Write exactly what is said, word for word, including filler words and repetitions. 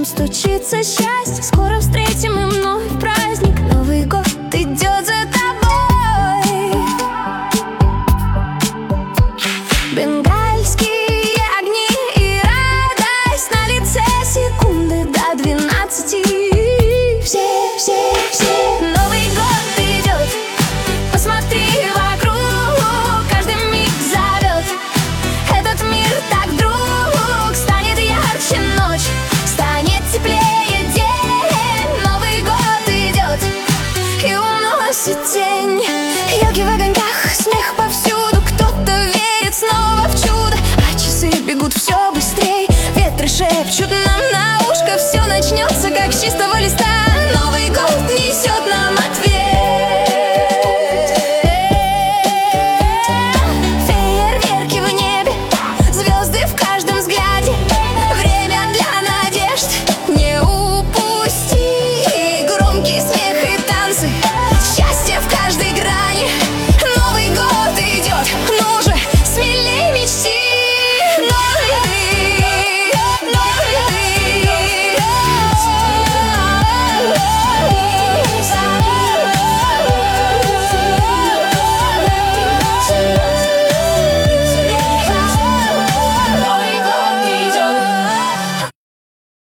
стучится счастье. Скоро встретим и вновь праздник. Новый год идет за тобой. Бенгальские огни и радость на лице, секунды до двенадцати. Все, все, все. Новый год идет, посмотри вокруг, каждый миг зовет. Этот мир так вдруг станет ярче ночь, станет теплее день. Новый год идет и уносит тень.